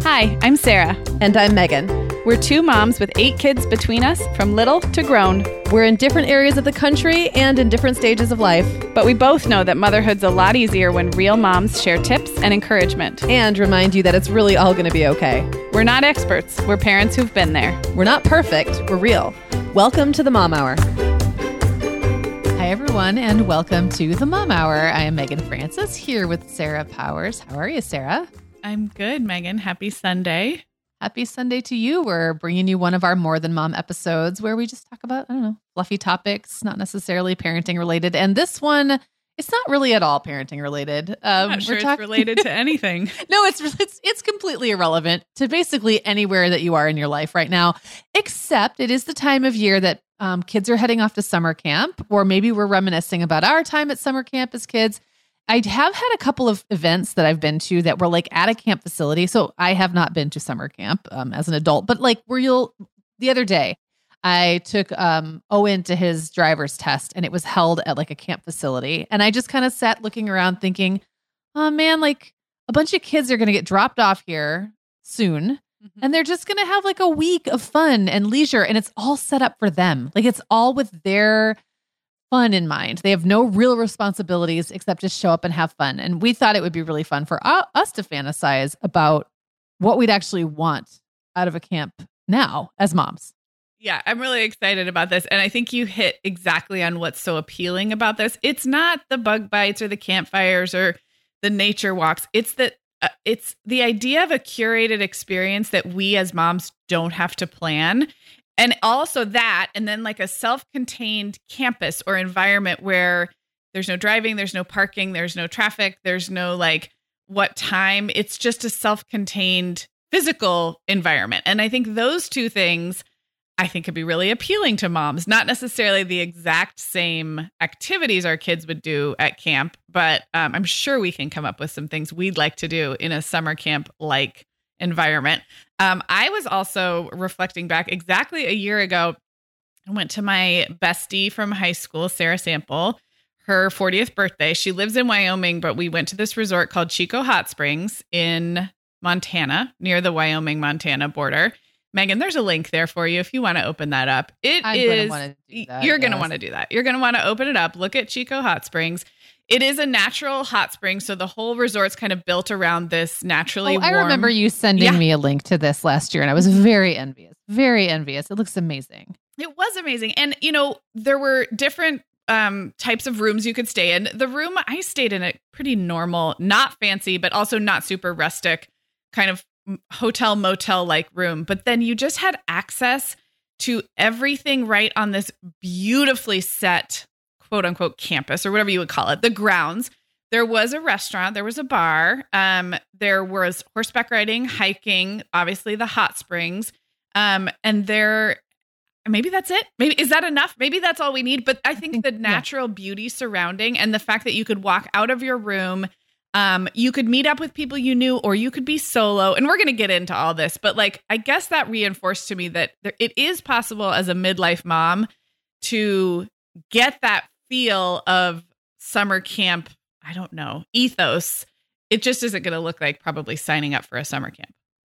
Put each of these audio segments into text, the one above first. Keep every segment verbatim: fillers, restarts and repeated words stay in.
Hi, I'm Sarah. And I'm Megan. We're two moms with eight kids between us, from little to grown. We're in different areas of the country and in different stages of life. But we both know that motherhood's a lot easier when real moms share tips and encouragement. And remind you that it's really all going to be okay. We're not experts. We're parents who've been there. We're not perfect. We're real. Welcome to the Mom Hour. Hi, everyone, and welcome to the Mom Hour. I am Megan Francis here with Sarah Powers. How are you, Sarah? I'm good, Megan. Happy Sunday. Happy Sunday to you. We're bringing you one of our More Than Mom episodes where we just talk about, I don't know, fluffy topics, not necessarily parenting related. And this one, it's not really at all parenting related. Um, I'm not sure we're talk- it's related to anything. No, it's, it's it's completely irrelevant to basically anywhere that you are in your life right now, except it is the time of year that um, kids are heading off to summer camp, or maybe we're reminiscing about our time at summer camp as kids. I have had a couple of events that I've been to that were like at a camp facility. So I have not been to summer camp um, as an adult, but like where you'll, the other day, I took um, Owen to his driver's test and it was held at like a camp facility. And I just kind of sat looking around thinking, oh man, like a bunch of kids are going to get dropped off here soon. Mm-hmm. And they're just going to have like a week of fun and leisure. And it's all set up for them. Like it's all with their fun in mind. They have no real responsibilities except just show up and have fun. And we thought it would be really fun for uh, us to fantasize about what we'd actually want out of a camp now as moms. Yeah, I'm really excited about this. And I think you hit exactly on what's so appealing about this. It's not the bug bites or the campfires or the nature walks. It's that uh, it's the idea of a curated experience that we as moms don't have to plan. And also that, and then like a self-contained campus or environment where there's no driving, there's no parking, there's no traffic, there's no like what time. It's just a self-contained physical environment. And I think those two things, I think could be really appealing to moms. Not necessarily the exact same activities our kids would do at camp, but um, I'm sure we can come up with some things we'd like to do in a summer camp-like environment. Um, I was also reflecting back exactly a year ago. I went to my bestie from high school, Sarah Sample, her fortieth birthday. She lives in Wyoming, but we went to this resort called Chico Hot Springs in Montana, near the Wyoming-Montana border. Megan, there's a link there for you if you want to open that up. It I'm is, gonna do that, you're yes. going to want to do that. You're going to want to open it up, look at Chico Hot Springs. It is a natural hot spring, so the whole resort's kind of built around this naturally oh, warm. I remember you sending Yeah. me a link to this last year, and I was very envious, very envious. It looks amazing. It was amazing. And, you know, there were different um, types of rooms you could stay in. The room I stayed in, a pretty normal, not fancy, but also not super rustic, kind of hotel motel-like room. But then you just had access to everything right on this beautifully set quote unquote campus or whatever you would call it, the grounds. There was a restaurant, there was a bar, um, there was horseback riding, hiking, obviously the hot springs. Um, and there, maybe that's it. Maybe, is that enough? Maybe that's all we need. But I think, I think the natural yeah. beauty surrounding and the fact that you could walk out of your room, um, you could meet up with people you knew, or you could be solo. And we're going to get into all this, but like, I guess that reinforced to me that there, it is possible as a midlife mom to get that feel of summer camp, I don't know, ethos. It just isn't going to look like probably signing up for a summer camp.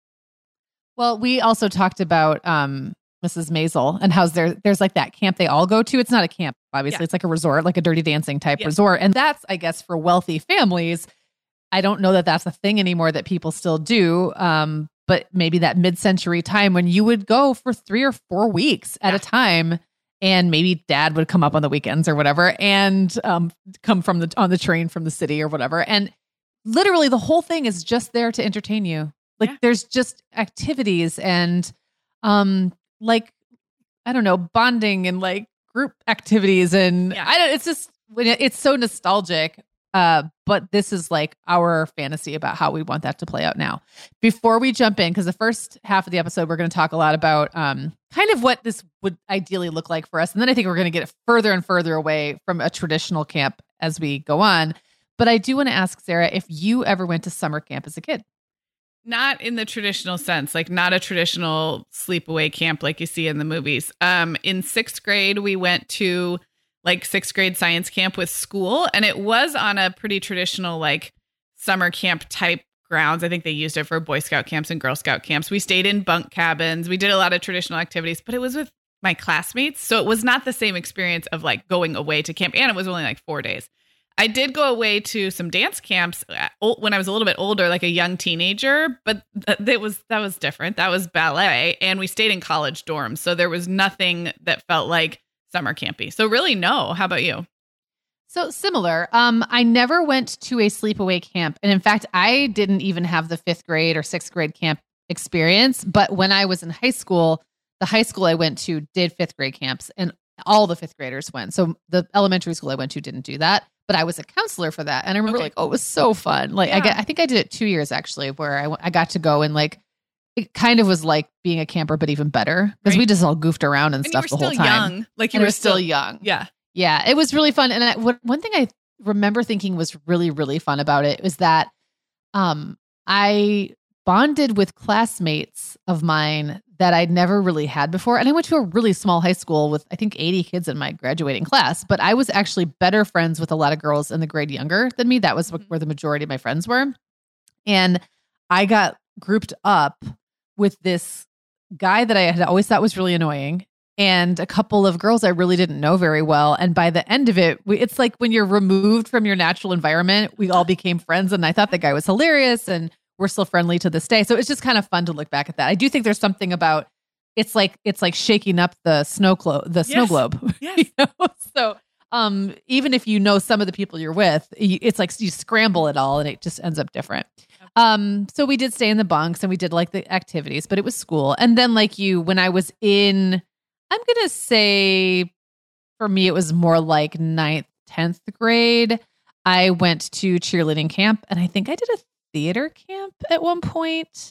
Well, we also talked about um, Missus Maisel and how's there, there's like that camp they all go to. It's not a camp, obviously. Yeah. It's like a resort, like a Dirty Dancing type yeah. resort. And that's, I guess, for wealthy families. I don't know that that's a thing anymore that people still do. Um, but maybe that mid-century time when you would go for three or four weeks at yeah. a time. And maybe dad would come up on the weekends or whatever and um, come from the on the train from the city or whatever. And literally the whole thing is just there to entertain you. Like yeah. there's just activities and um, like, I don't know, bonding and like group activities. And yeah. I don't, it's just, it's so nostalgic. Uh, but this is like our fantasy about how we want that to play out now. Before we jump in, because the first half of the episode, we're going to talk a lot about um, kind of what this would ideally look like for us. And then I think we're going to get further and further away from a traditional camp as we go on. But I do want to ask, Sarah, if you ever went to summer camp as a kid. Not in the traditional sense, like not a traditional sleepaway camp like you see in the movies. Um, in sixth grade, we went to like sixth grade science camp with school. And it was on a pretty traditional, like summer camp type grounds. I think they used it for Boy Scout camps and Girl Scout camps. We stayed in bunk cabins. We did a lot of traditional activities, but it was with my classmates. So it was not the same experience of like going away to camp. And it was only like four days. I did go away to some dance camps when I was a little bit older, like a young teenager, but that was that was different. That was ballet, and we stayed in college dorms, so there was nothing that felt like summer campy. So really, no. How about you? So similar. Um, I never went to a sleepaway camp, and in fact, I didn't even have the fifth grade or sixth grade camp experience. But when I was in high school, the high school I went to did fifth grade camps, and all the fifth graders went. So the elementary school I went to didn't do that. But I was a counselor for that. And I remember okay. like, oh, it was so fun. Like yeah. I get, I think I did it two years actually, where I, I got to go and like, it kind of was like being a camper, but even better because right. we just all goofed around and, and stuff the whole time. Young. Like you and were still, still young. Yeah. Yeah. It was really fun. And I, what, one thing I remember thinking was really, really fun about it was that um, I bonded with classmates of mine that I'd never really had before. And I went to a really small high school with, I think, eighty kids in my graduating class. But I was actually better friends with a lot of girls in the grade younger than me. That was mm-hmm. where the majority of my friends were. And I got grouped up with this guy that I had always thought was really annoying and a couple of girls I really didn't know very well. And by the end of it, we, it's like when you're removed from your natural environment, we all became friends. And I thought the guy was hilarious and we're still friendly to this day. So it's just kind of fun to look back at that. I do think there's something about it's like it's like shaking up the snow globe, the yes. snow globe. Yes. You know? So um, even if you know some of the people you're with, it's like you scramble it all and it just ends up different. Um, so we did stay in the bunks and we did like the activities, but it was school. And then like you, when I was in, I'm gonna say for me it was more like ninth, tenth grade. I went to cheerleading camp and I think I did a theater camp at one point.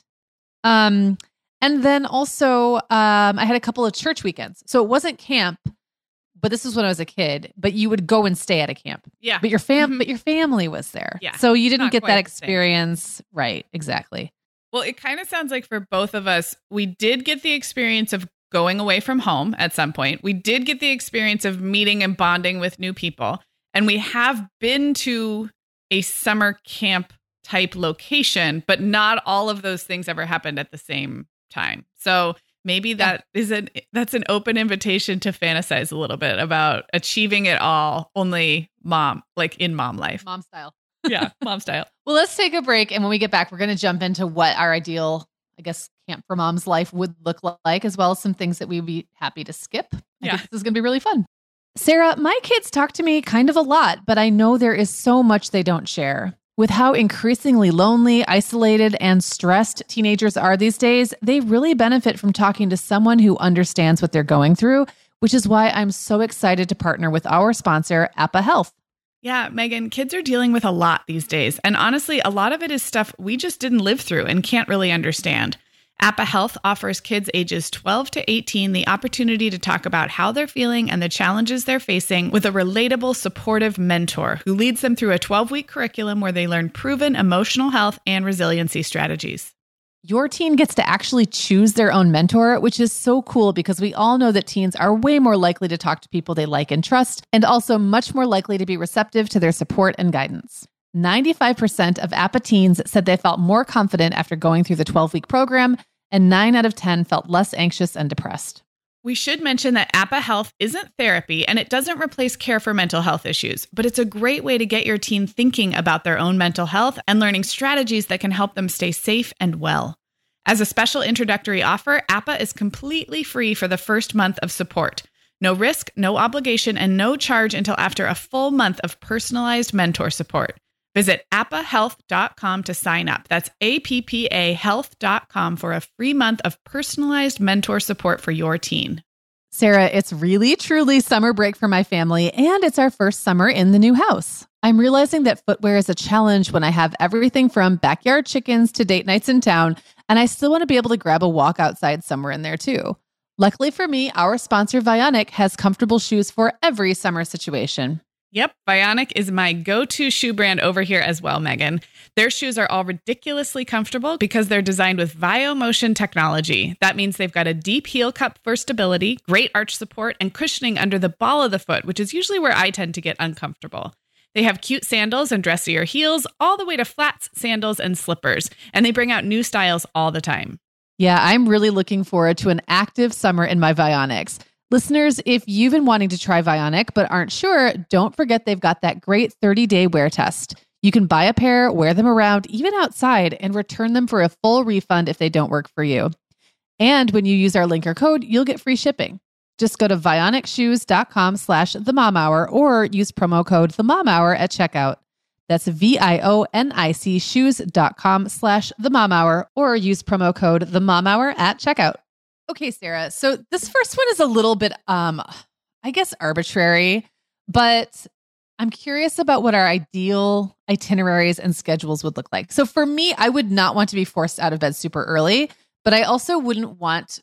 Um, and then also, um, I had a couple of church weekends. So it wasn't camp, but this is when I was a kid, but you would go and stay at a camp. Yeah. But your fam, mm-hmm. but your family was there. Yeah. So you didn't get that experience. Right. Exactly. Well, it kind of sounds like for both of us, we did get the experience of going away from home at some point. We did get the experience of meeting and bonding with new people. And we have been to a summer camp type location, but not all of those things ever happened at the same time. So maybe that is an that's an open invitation to fantasize a little bit about achieving it all, only mom, like in mom life. Mom style. Yeah, mom style. Well, let's take a break. And when we get back, we're going to jump into what our ideal, I guess, camp for mom's life would look like, as well as some things that we'd be happy to skip. I yeah. think this is going to be really fun. Sarah, my kids talk to me kind of a lot, but I know there is so much they don't share. With how increasingly lonely, isolated, and stressed teenagers are these days, they really benefit from talking to someone who understands what they're going through, which is why I'm so excited to partner with our sponsor, Appa Health. Yeah, Megan, kids are dealing with a lot these days. And honestly, a lot of it is stuff we just didn't live through and can't really understand. Appa Health offers kids ages twelve to eighteen the opportunity to talk about how they're feeling and the challenges they're facing with a relatable, supportive mentor who leads them through a twelve-week curriculum where they learn proven emotional health and resiliency strategies. Your teen gets to actually choose their own mentor, which is so cool because we all know that teens are way more likely to talk to people they like and trust, and also much more likely to be receptive to their support and guidance. ninety-five percent of Appa teens said they felt more confident after going through the twelve-week program, and nine out of ten felt less anxious and depressed. We should mention that Appa Health isn't therapy and it doesn't replace care for mental health issues, but it's a great way to get your teen thinking about their own mental health and learning strategies that can help them stay safe and well. As a special introductory offer, Appa is completely free for the first month of support. No risk, no obligation, and no charge until after a full month of personalized mentor support. Visit appa health dot com to sign up. That's A P P A health dot com for a free month of personalized mentor support for your teen. Sarah, it's really, truly summer break for my family, and it's our first summer in the new house. I'm realizing that footwear is a challenge when I have everything from backyard chickens to date nights in town, and I still want to be able to grab a walk outside somewhere in there too. Luckily for me, our sponsor Vionic has comfortable shoes for every summer situation. Yep, Vionic is my go-to shoe brand over here as well, Megan. Their shoes are all ridiculously comfortable because they're designed with VioMotion technology. That means they've got a deep heel cup for stability, great arch support, and cushioning under the ball of the foot, which is usually where I tend to get uncomfortable. They have cute sandals and dressier heels, all the way to flats, sandals, and slippers. And they bring out new styles all the time. Yeah, I'm really looking forward to an active summer in my Vionics. Listeners, if you've been wanting to try Vionic but aren't sure, don't forget they've got that great thirty-day wear test. You can buy a pair, wear them around, even outside, and return them for a full refund if they don't work for you. And when you use our link or code, you'll get free shipping. Just go to vionicshoes.com slash the mom hour or use promo code the mom hour at checkout. That's V-I-O-N-I-C shoes.com slash the mom hour or use promo code the mom hour at checkout. Okay, Sarah. So this first one is a little bit, um, I guess, arbitrary, but I'm curious about what our ideal itineraries and schedules would look like. So for me, I would not want to be forced out of bed super early, but I also wouldn't want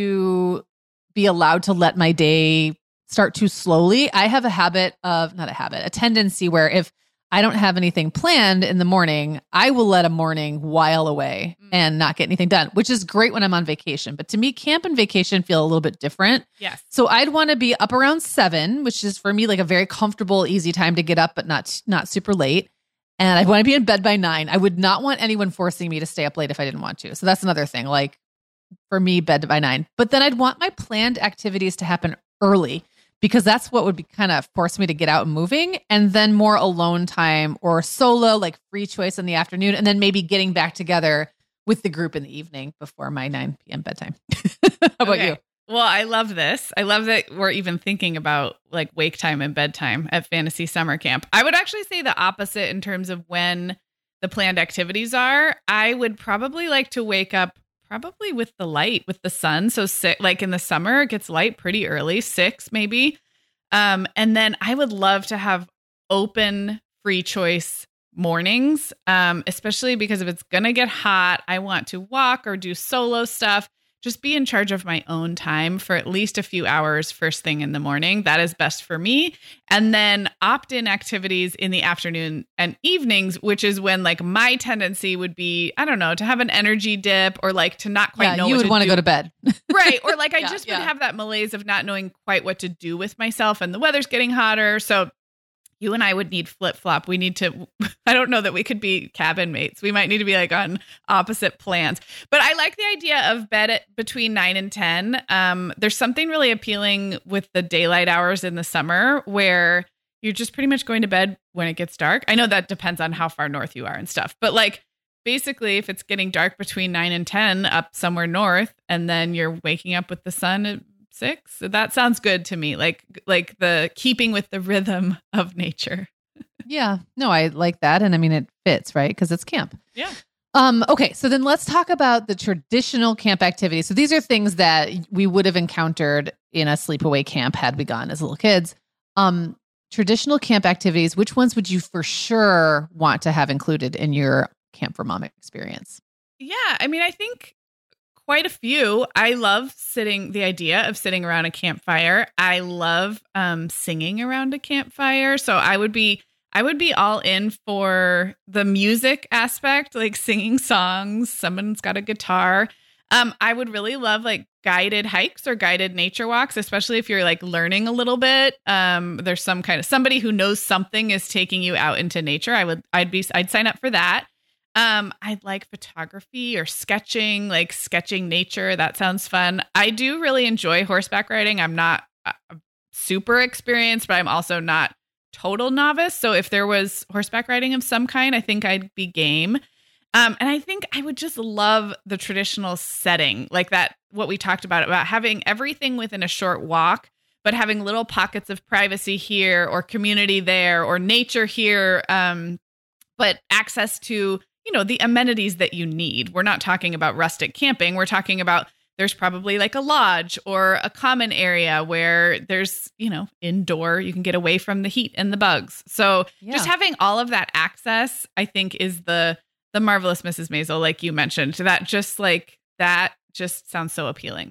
to be allowed to let my day start too slowly. I have a habit of, not a habit, a tendency where if I don't have anything planned in the morning, I will let a morning while away and not get anything done, which is great when I'm on vacation. But to me, camp and vacation feel a little bit different. Yes. So I'd want to be up around seven, which is for me like a very comfortable, easy time to get up, but not, not super late. And I want to be in bed by nine. I would not want anyone forcing me to stay up late if I didn't want to. So that's another thing. Like for me, bed by nine. But then I'd want my planned activities to happen early, because that's what would be kind of force me to get out and moving, and then more alone time or solo, like free choice in the afternoon, and then maybe getting back together with the group in the evening before my nine p.m. bedtime. How about okay. you? Well, I love this. I love that we're even thinking about like wake time and bedtime at Fantasy Summer Camp. I would actually say the opposite in terms of when the planned activities are. I would probably like to wake up probably with the light, with the sun. So six, like in the summer, it gets light pretty early, six maybe. Um, and then I would love to have open free choice mornings, um, especially because if it's going to get hot, I want to walk or do solo stuff. Just be in charge of my own time for at least a few hours first thing in the morning. That is best for me. And then opt-in activities in the afternoon and evenings, which is when like my tendency would be, I don't know, to have an energy dip or like to not quite yeah, know you what would to want to do. go to bed. Right. Or like I yeah, just yeah. would have that malaise of not knowing quite what to do with myself, and the weather's getting hotter. So you and I would need flip-flop. We need to, I don't know that we could be cabin mates. We might need to be like on opposite plans. But I like the idea of bed at between nine and ten. Um, there's something really appealing with the daylight hours in the summer where you're just pretty much going to bed when it gets dark. I know that depends on how far north you are and stuff. But like basically if it's getting dark between nine and ten up somewhere north, and then you're waking up with the sun at six, that sounds good to me. Like like the keeping with the rhythm of nature. Yeah, no, I like that. And I mean, it fits, right? Because it's camp. Yeah. Um, okay, so then let's talk about the traditional camp activities. So these are things that we would have encountered in a sleepaway camp had we gone as little kids. Um, traditional camp activities, which ones would you for sure want to have included in your Camp for Mom experience? Yeah, I mean, I think quite a few. I love sitting, the idea of sitting around a campfire. I love um, singing around a campfire. So I would be, I would be all in for the music aspect, like singing songs. Someone's got a guitar. Um, I would really love like guided hikes or guided nature walks, especially if you're like learning a little bit. Um, there's some kind of somebody who knows something is taking you out into nature. I would, I'd be, I'd sign up for that. Um, I like photography or sketching, like sketching nature. That sounds fun. I do really enjoy horseback riding. I'm not uh, super experienced, but I'm also not total novice. So if there was horseback riding of some kind, I think I'd be game. Um, and I think I would just love the traditional setting, like that, what we talked about, about having everything within a short walk, but having little pockets of privacy here or community there or nature here, um, but access to, you know, the amenities that you need. We're not talking about rustic camping. We're talking about there's probably like a lodge or a common area where there's, you know, indoor, you can get away from the heat and the bugs. So Yeah. just having all of that access, I think is the, the marvelous Missus Maisel, like you mentioned, that just like, that just sounds so appealing.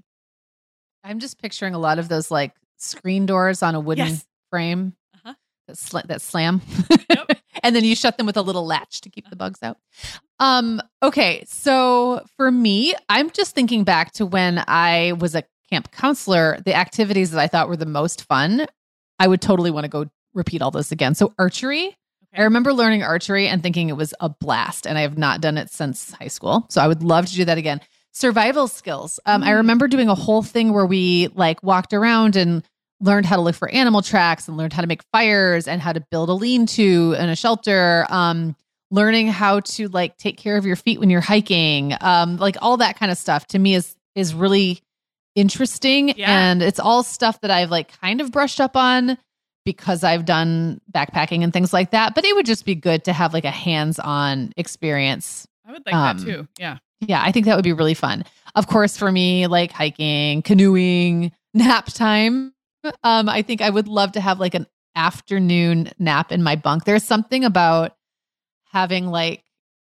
I'm just picturing a lot of those like screen doors on a wooden Yes. frame Uh-huh. that, sl- that slam. Yep. And then you shut them with a little latch to keep the bugs out. Um, okay. So for me, I'm just thinking back to when I was a camp counselor, the activities that I thought were the most fun. I would totally want to go repeat all those again. So archery, I remember learning archery and thinking it was a blast, and I have not done it since high school. So I would love to do that again. Survival skills. Um, mm. I remember doing a whole thing where we like walked around and learned how to look for animal tracks and learned how to make fires and how to build a lean-to and a shelter. Um, learning how to like take care of your feet when you're hiking. Um, like all that kind of stuff to me is, is really interesting. Yeah. And it's all stuff that I've like kind of brushed up on because I've done backpacking and things like that, but it would just be good to have like a hands-on experience. I would like um, that too. Yeah. Yeah. I think that would be really fun. Of course, for me, like hiking, canoeing, nap time. Um, I think I would love to have like an afternoon nap in my bunk. There's something about having like,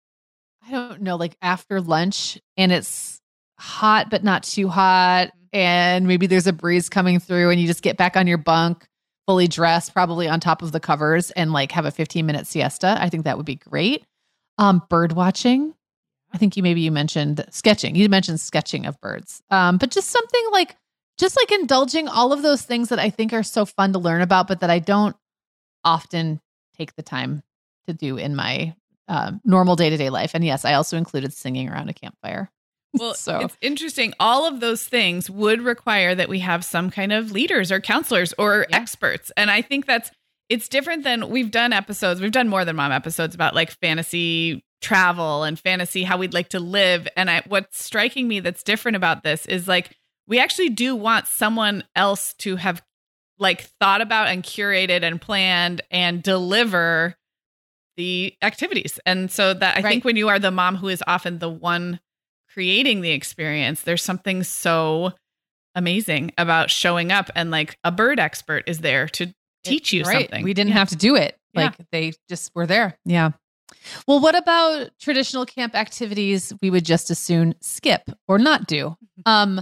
I don't know, like after lunch and it's hot, but not too hot. And maybe there's a breeze coming through and you just get back on your bunk, fully dressed, probably on top of the covers and like have a fifteen minute siesta. I think that would be great. Um, bird watching. I think you, maybe you mentioned sketching. You mentioned sketching of birds. Um, but just something like, just like indulging all of those things that I think are so fun to learn about, but that I don't often take the time to do in my um, normal day-to-day life. And yes, I also included singing around a campfire. Well, so it's interesting. All of those things would require that we have some kind of leaders or counselors or yeah. experts. And I think that's, it's different than we've done episodes. We've done more than mom episodes about like fantasy travel and fantasy, how we'd like to live. And I, what's striking me that's different about this is like, we actually do want someone else to have like thought about and curated and planned and deliver the activities. And so that I right. think when you are the mom who is often the one creating the experience, there's something so amazing about showing up and like a bird expert is there to teach you right. something. We didn't yeah. have to do it. Like yeah. they just were there. Yeah. Well, what about traditional camp activities we would just as soon skip or not do? Um,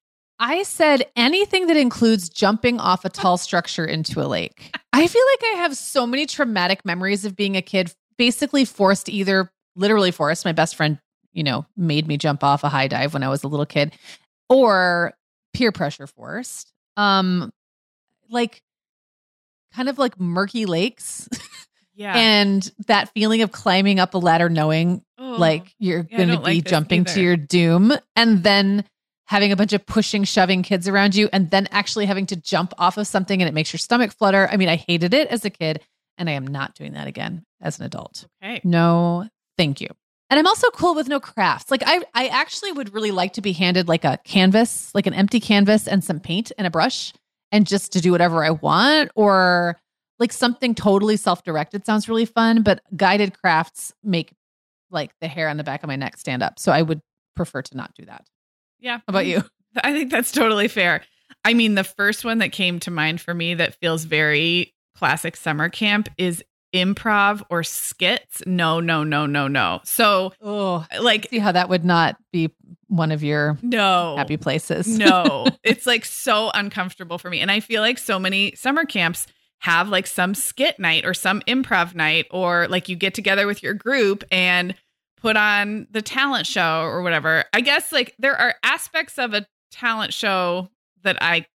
I said anything that includes jumping off a tall structure into a lake. I feel like I have so many traumatic memories of being a kid, basically forced either literally forced. My best friend, you know, made me jump off a high dive when I was a little kid, or peer pressure forced. Um, like kind of like murky lakes. Yeah. And that feeling of climbing up a ladder, knowing oh, like you're yeah, going to be like jumping either. to your doom, and then having a bunch of pushing, shoving kids around you, and then actually having to jump off of something and it makes your stomach flutter. I mean, I hated it as a kid, and I am not doing that again as an adult. Okay. No, thank you. And I'm also cool with no crafts. Like I, I actually would really like to be handed like a canvas, like an empty canvas and some paint and a brush, and just to do whatever I want, or like something totally self-directed sounds really fun, but guided crafts make like the hair on the back of my neck stand up. So I would prefer to not do that. Yeah. How about you? I think that's totally fair. I mean, the first one that came to mind for me that feels very classic summer camp is improv or skits. No, no, no, no, no. So oh, like, see how that would not be one of your no happy places. No, it's like so uncomfortable for me. And I feel like so many summer camps have like some skit night or some improv night, or like you get together with your group and put on the talent show or whatever. I guess like there are aspects of a talent show that I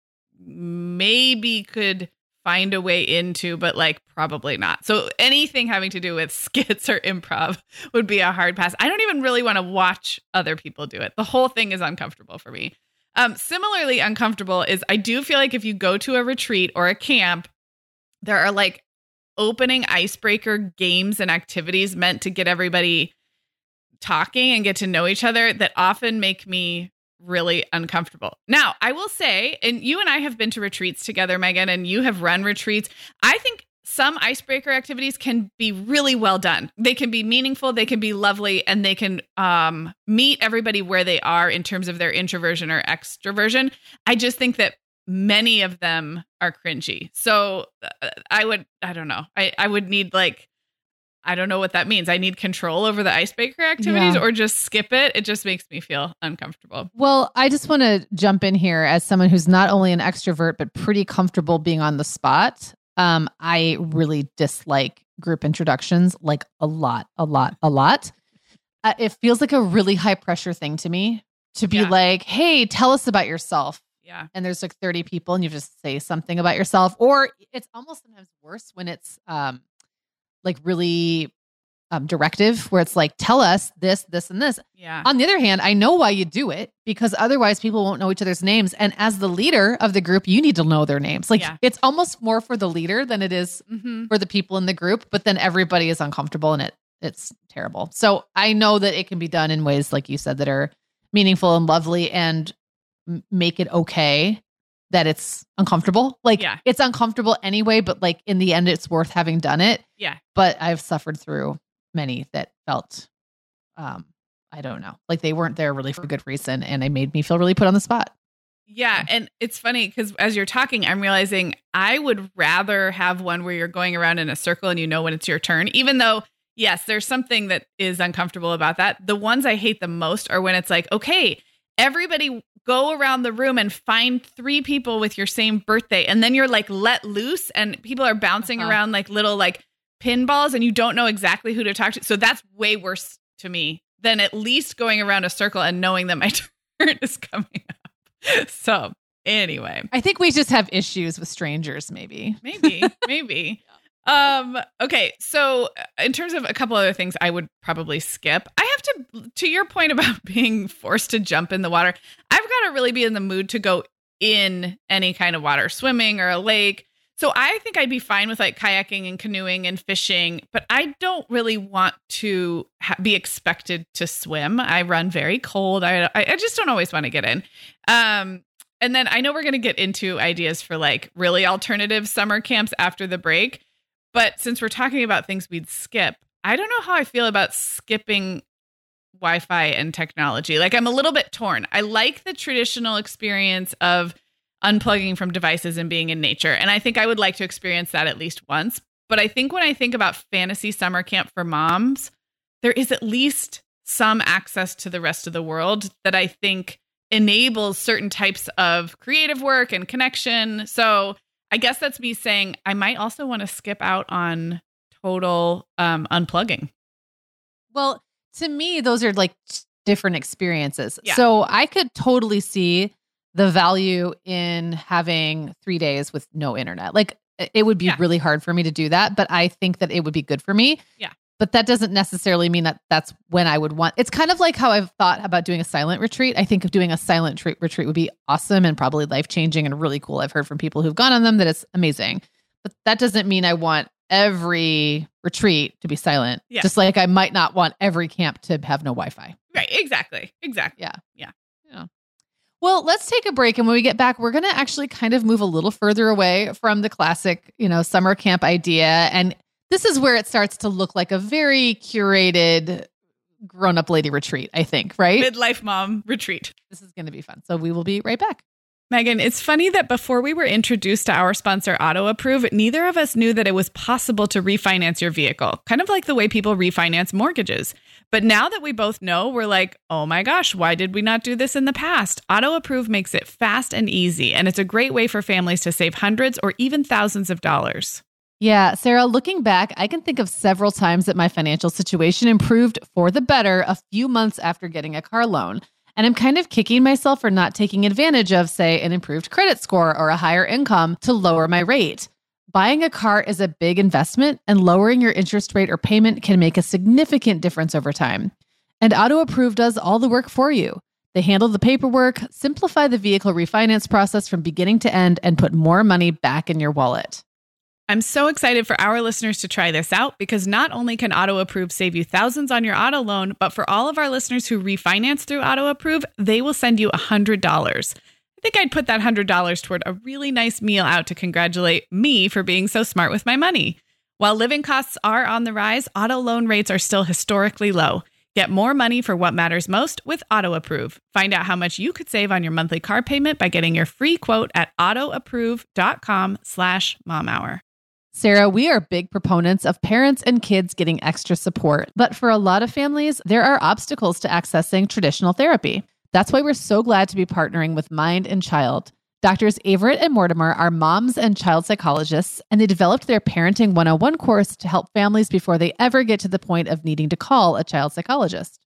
maybe could find a way into, but like probably not. So anything having to do with skits or improv would be a hard pass. I don't even really want to watch other people do it. The whole thing is uncomfortable for me. Um, similarly uncomfortable is I do feel like if you go to a retreat or a camp, there are like opening icebreaker games and activities meant to get everybody talking and get to know each other that often make me really uncomfortable. Now, I will say, and you and I have been to retreats together, Megan, and you have run retreats. I think some icebreaker activities can be really well done. They can be meaningful, they can be lovely, and they can um, meet everybody where they are in terms of their introversion or extroversion. I just think that many of them are cringy. So uh, I would, I don't know. I, I would need like, I don't know what that means. I need control over the icebreaker activities yeah. or just skip it. It just makes me feel uncomfortable. Well, I just want to jump in here as someone who's not only an extrovert, but pretty comfortable being on the spot. Um, I really dislike group introductions, like a lot, a lot, a lot. Uh, it feels like a really high pressure thing to me to be yeah. like, hey, tell us about yourself. Yeah. And there's like thirty people and you just say something about yourself. Or it's almost sometimes worse when it's um, like really um, directive where it's like, tell us this, this, and this. Yeah. On the other hand, I know why you do it because otherwise people won't know each other's names. And as the leader of the group, you need to know their names. Like Yeah. it's almost more for the leader than it is Mm-hmm. for the people in the group, but then everybody is uncomfortable and it it's terrible. So I know that it can be done in ways, like you said, that are meaningful and lovely and m- make it okay that it's uncomfortable. Like Yeah. it's uncomfortable anyway, but like in the end, it's worth having done it. Yeah. But I've suffered through many that felt, um, I don't know, like they weren't there really for a good reason. And it made me feel really put on the spot. Yeah. And it's funny because as you're talking, I'm realizing I would rather have one where you're going around in a circle and you know when it's your turn, even though, yes, there's something that is uncomfortable about that. The ones I hate the most are when it's like, okay, everybody go around the room and find three people with your same birthday. And then you're like let loose and people are bouncing Uh-huh. around like little like pinballs and you don't know exactly who to talk to. So that's way worse to me than at least going around a circle and knowing that my turn is coming up. So anyway, I think we just have issues with strangers, maybe. maybe, maybe. Um, okay. So in terms of a couple other things I would probably skip, I have to, to your point about being forced to jump in the water, I've got to really be in the mood to go in any kind of water, swimming or a lake. So I think I'd be fine with like kayaking and canoeing and fishing, but I don't really want to ha- be expected to swim. I run very cold. I I just don't always want to get in. Um, and then I know we're going to get into ideas for like really alternative summer camps after the break. But since we're talking about things we'd skip, I don't know how I feel about skipping Wi-Fi and technology. Like I'm a little bit torn. I like the traditional experience of unplugging from devices and being in nature. And I think I would like to experience that at least once. But I think when I think about fantasy summer camp for moms, there is at least some access to the rest of the world that I think enables certain types of creative work and connection. So I guess that's me saying I might also want to skip out on total um, unplugging. Well, to me, those are like different experiences. Yeah. So I could totally see the value in having three days with no internet. Like it would be Yeah. really hard for me to do that, but I think that it would be good for me. Yeah. But that doesn't necessarily mean that that's when I would want. It's kind of like how I've thought about doing a silent retreat. I think of doing a silent tre- retreat would be awesome and probably life-changing and really cool. I've heard from people who've gone on them that it's amazing. But that doesn't mean I want every retreat to be silent. Yeah. Just like I might not want every camp to have no Wi-Fi. Right. Exactly. Exactly. Yeah. Yeah. Yeah. Well, let's take a break. And when we get back, we're going to actually kind of move a little further away from the classic, you know, summer camp idea. And this is where it starts to look like a very curated grown-up lady retreat, I think, right? Midlife mom retreat. This is going to be fun. So we will be right back. Megan, it's funny that before we were introduced to our sponsor, Auto Approve, neither of us knew that it was possible to refinance your vehicle, kind of like the way people refinance mortgages. But now that we both know, we're like, oh my gosh, why did we not do this in the past? Auto Approve makes it fast and easy, and it's a great way for families to save hundreds or even thousands of dollars. Yeah, Sarah, looking back, I can think of several times that my financial situation improved for the better a few months after getting a car loan. And I'm kind of kicking myself for not taking advantage of, say, an improved credit score or a higher income to lower my rate. Buying a car is a big investment, and lowering your interest rate or payment can make a significant difference over time. And Auto Approve does all the work for you. They handle the paperwork, simplify the vehicle refinance process from beginning to end, and put more money back in your wallet. I'm so excited for our listeners to try this out because not only can Auto Approve save you thousands on your auto loan, but for all of our listeners who refinance through Auto Approve, they will send you one hundred dollars. I think I'd put that one hundred dollars toward a really nice meal out to congratulate me for being so smart with my money. While living costs are on the rise, auto loan rates are still historically low. Get more money for what matters most with Auto Approve. Find out how much you could save on your monthly car payment by getting your free quote at autoapprove.com slash mom hour. Sarah, we are big proponents of parents and kids getting extra support, but for a lot of families, there are obstacles to accessing traditional therapy. That's why we're so glad to be partnering with Mind and Child. Doctors Averett and Mortimer are moms and child psychologists, and they developed their Parenting one oh one course to help families before they ever get to the point of needing to call a child psychologist.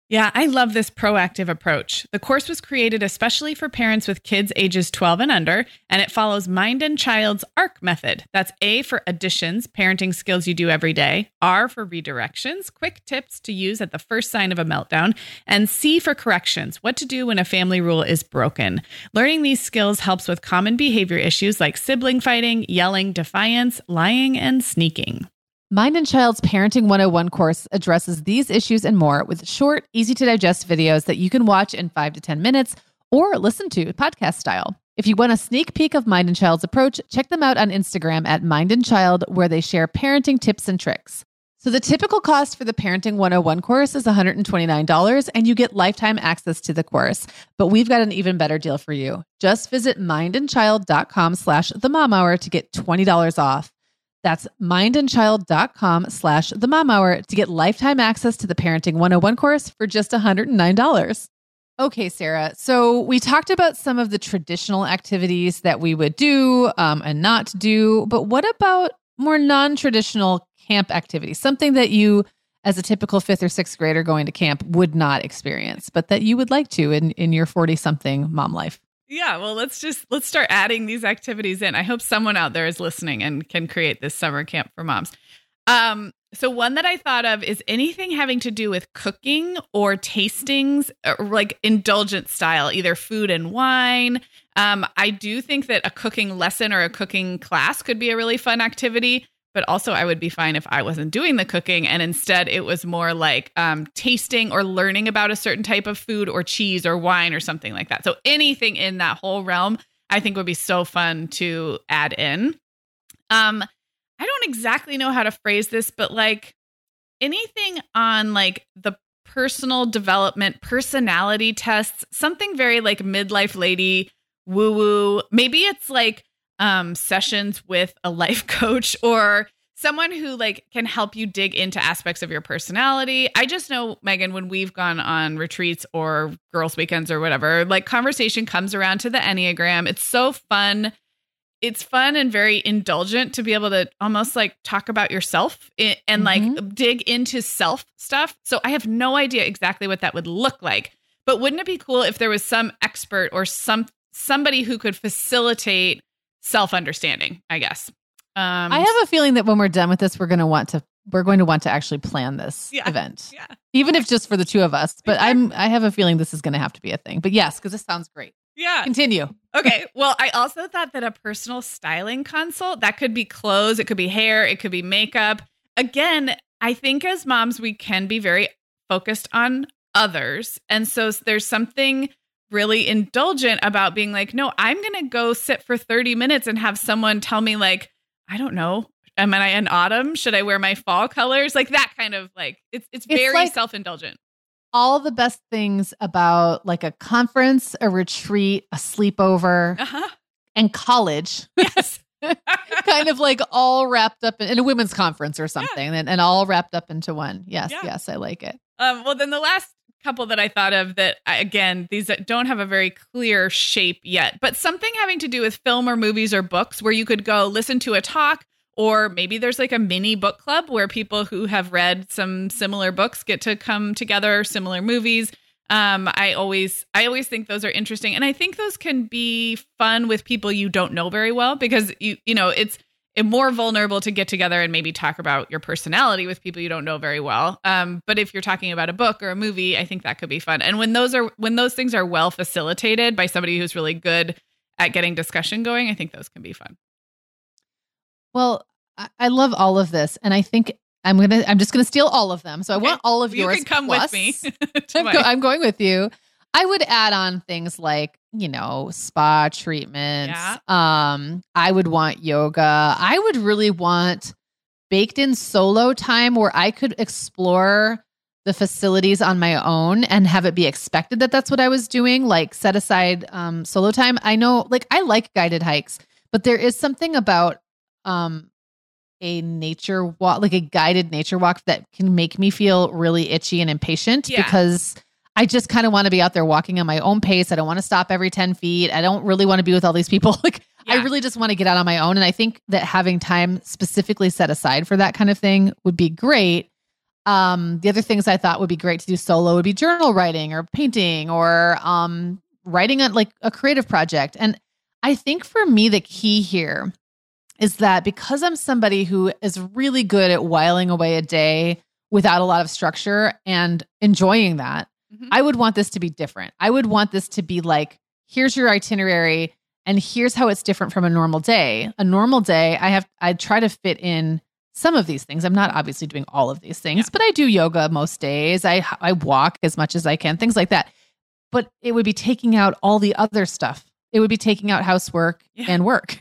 Yeah, I love this proactive approach. The course was created especially for parents with kids ages twelve and under, and it follows Mind and Child's ARC method. That's A for additions, parenting skills you do every day, R for redirections, quick tips to use at the first sign of a meltdown, and C for corrections, what to do when a family rule is broken. Learning these skills helps with common behavior issues like sibling fighting, yelling, defiance, lying, and sneaking. Mind and Child's Parenting one oh one course addresses these issues and more with short, easy-to-digest videos that you can watch in five to ten minutes or listen to podcast style. If you want a sneak peek of Mind and Child's approach, check them out on Instagram at Mind and Child, where they share parenting tips and tricks. So the typical cost for the Parenting one oh one course is one hundred twenty-nine dollars, and you get lifetime access to the course. But we've got an even better deal for you. Just visit mindandchild.com slash the mom hour to get twenty dollars off. That's mindandchild.com slash the mom hour to get lifetime access to the Parenting one oh one course for just one hundred nine dollars. Okay, Sarah. So we talked about some of the traditional activities that we would do um, and not do, but what about more non-traditional camp activities? Something that you, as a typical fifth or sixth grader going to camp, would not experience, but that you would like to in, in your forty-something mom life. Yeah, well, let's just, let's start adding these activities in. I hope someone out there is listening and can create this summer camp for moms. Um, so one that I thought of is anything having to do with cooking or tastings, or like indulgent style, either food and wine. Um, I do think that a cooking lesson or a cooking class could be a really fun activity. But also I would be fine if I wasn't doing the cooking and instead it was more like um, tasting or learning about a certain type of food or cheese or wine or something like that. So anything in that whole realm, I think would be so fun to add in. Um, I don't exactly know how to phrase this, but like anything on like the personal development, personality tests, something very like midlife lady, woo woo. Maybe it's like um, sessions with a life coach or someone who like can help you dig into aspects of your personality. I just know, Megan, when we've gone on retreats or girls' weekends or whatever, like conversation comes around to the Enneagram. It's so fun. It's fun and very indulgent to be able to almost like talk about yourself and mm-hmm. like dig into self stuff. So I have no idea exactly what that would look like, but wouldn't it be cool if there was some expert or some somebody who could facilitate self-understanding, I guess. Um, I have a feeling that when we're done with this, we're going to want to, we're going to want to actually plan this yeah, event, yeah. even if just for the two of us, but I'm, I have a feeling this is going to have to be a thing, but yes, because this sounds great. Yeah. Continue. Okay. Well, I also thought that a personal styling consult, that could be clothes, it could be hair, it could be makeup. Again, I think as moms, we can be very focused on others. And so there's something really indulgent about being like, no, I'm going to go sit for thirty minutes and have someone tell me like, I don't know, am I in autumn? Should I wear my fall colors? Like that kind of like, it's it's very it's like self-indulgent. All the best things about like a conference, a retreat, a sleepover, uh-huh. and college. Yes. Kind of like all wrapped up in, in a women's conference or something, yeah. and, and all wrapped up into one. Yes, yeah. yes, I like it. Um, well, then the last couple that I thought of that, again, these don't have a very clear shape yet, but something having to do with film or movies or books where you could go listen to a talk, or maybe there's like a mini book club where people who have read some similar books get to come together, similar movies. Um, I always, I always think those are interesting. And I think those can be fun with people you don't know very well, because you, you know, it's, more vulnerable to get together and maybe talk about your personality with people you don't know very well. Um, but if you're talking about a book or a movie, I think that could be fun. And when those are when those things are well facilitated by somebody who's really good at getting discussion going, I think those can be fun. Well, I love all of this, and I think I'm gonna I'm just gonna steal all of them. So I okay. want all of you yours. You can come plus. with me. I'm, go, I'm going with you. I would add on things like, you know, spa treatments. Yeah. Um, I would want yoga. I would really want baked in solo time where I could explore the facilities on my own and have it be expected that that's what I was doing, like set aside um, solo time. I know, like, I like guided hikes, but there is something about um, a nature walk, like a guided nature walk, that can make me feel really itchy and impatient yeah. because I just kind of want to be out there walking on my own pace. I don't want to stop every ten feet. I don't really want to be with all these people. Like, yeah. I really just want to get out on my own. And I think that having time specifically set aside for that kind of thing would be great. Um, the other things I thought would be great to do solo would be journal writing or painting or um, writing on like a creative project. And I think for me, the key here is that because I'm somebody who is really good at whiling away a day without a lot of structure and enjoying that, mm-hmm. I would want this to be different. I would want this to be like, here's your itinerary and here's how it's different from a normal day. A normal day, I have, I try to fit in some of these things. I'm not obviously doing all of these things, yeah. but I do yoga most days. I I walk as much as I can, things like that. But it would be taking out all the other stuff. It would be taking out housework yeah. and work.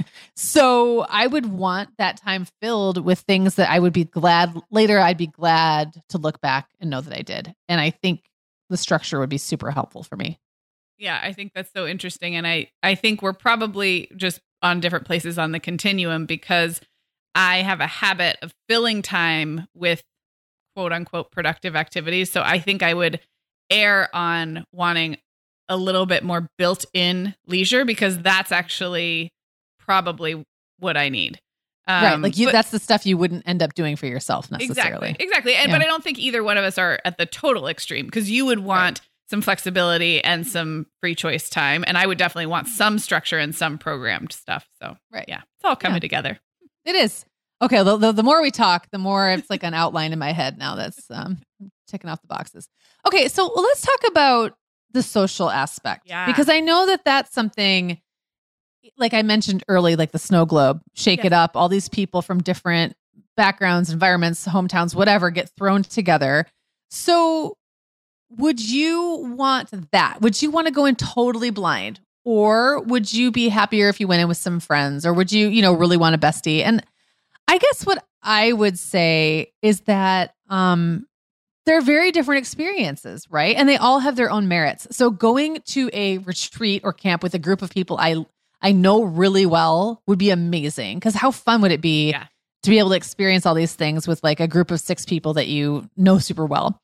So I would want that time filled with things that I would be glad later. I'd be glad to look back and know that I did. And I think the structure would be super helpful for me. Yeah, I think that's so interesting. And I, I think we're probably just on different places on the continuum because I have a habit of filling time with quote unquote productive activities. So I think I would err on wanting a little bit more built-in leisure because that's actually probably what I need. Um, right. Like you, but, that's the stuff you wouldn't end up doing for yourself necessarily. Exactly. Exactly. And, yeah. But I don't think either one of us are at the total extreme because you would want right. some flexibility and some free choice time. And I would definitely want some structure and some programmed stuff. So right. yeah, it's all coming yeah. together. It is. Okay. The, the, the more we talk, the more it's like an outline in my head now that's um, ticking off the boxes. Okay. So well, let's talk about the social aspect yeah. because I know that that's something like I mentioned early, like the snow globe, shake yeah. it up. All these people from different backgrounds, environments, hometowns, whatever, get thrown together. So would you want that? Would you want to go in totally blind? Or would you be happier if you went in with some friends? Or would you, you know, really want a bestie? And I guess what I would say is that um, they're very different experiences, right? And they all have their own merits. So going to a retreat or camp with a group of people I I know really well would be amazing. Because how fun would it be yeah. to be able to experience all these things with like a group of six people that you know super well?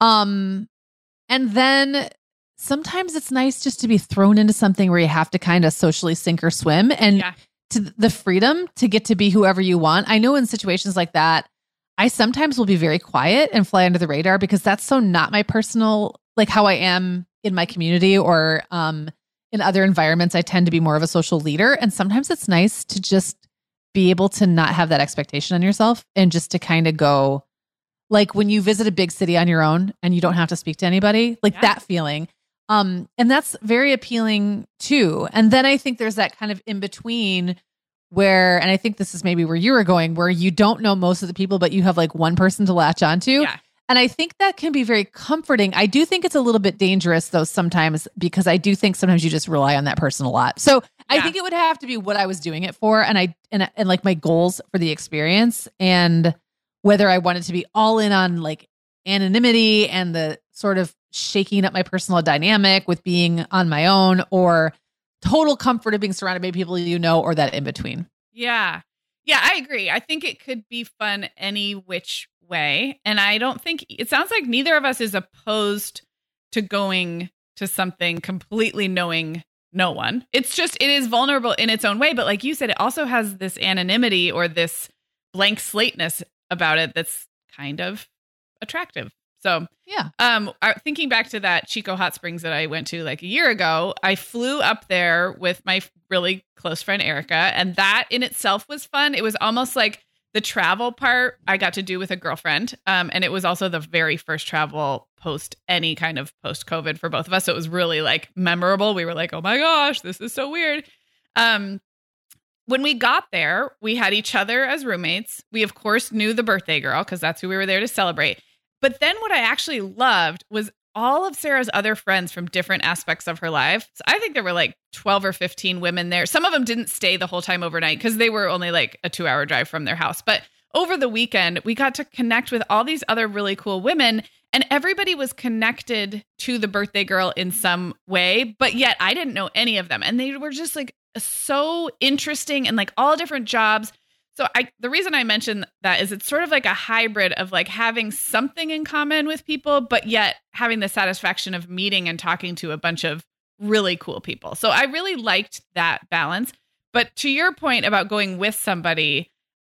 Um, and then sometimes it's nice just to be thrown into something where you have to kind of socially sink or swim and yeah. to the freedom to get to be whoever you want. I know in situations like that, I sometimes will be very quiet and fly under the radar because that's so not my personal, like how I am in my community or um, in other environments. I tend to be more of a social leader. And sometimes it's nice to just be able to not have that expectation on yourself and just to kind of go, like when you visit a big city on your own and you don't have to speak to anybody, like yeah. that feeling. Um, and that's very appealing too. And then I think there's that kind of in between where, and I think this is maybe where you were going, where you don't know most of the people, but you have like one person to latch onto. Yeah. And I think that can be very comforting. I do think it's a little bit dangerous though sometimes because I do think sometimes you just rely on that person a lot. So yeah. I think it would have to be what I was doing it for and I and, and like my goals for the experience and whether I wanted to be all in on like anonymity and the sort of shaking up my personal dynamic with being on my own or total comfort of being surrounded by people you know or that in between. Yeah. Yeah, I agree. I think it could be fun any which way. And I don't think it sounds like neither of us is opposed to going to something completely knowing no one. It's just, it is vulnerable in its own way. But like you said, it also has this anonymity or this blank slateness about it that's kind of attractive. So yeah, um, thinking back to that Chico Hot Springs that I went to like a year ago, I flew up there with my really close friend Erica, and that in itself was fun. It was almost like the travel part I got to do with a girlfriend, um, and it was also the very first travel post any kind of post COVID for both of us. So it was really like memorable. We were like, oh my gosh, this is so weird. Um, when we got there, we had each other as roommates. We of course knew the birthday girl because that's who we were there to celebrate. But then what I actually loved was all of Sarah's other friends from different aspects of her life. So I think there were like twelve or fifteen women there. Some of them didn't stay the whole time overnight because they were only like a two hour drive from their house. But over the weekend, we got to connect with all these other really cool women and everybody was connected to the birthday girl in some way. But yet I didn't know any of them. And they were just like so interesting and like all different jobs. So I, the reason I mentioned that is it's sort of like a hybrid of like having something in common with people, but yet having the satisfaction of meeting and talking to a bunch of really cool people. So I really liked that balance. But to your point about going with somebody,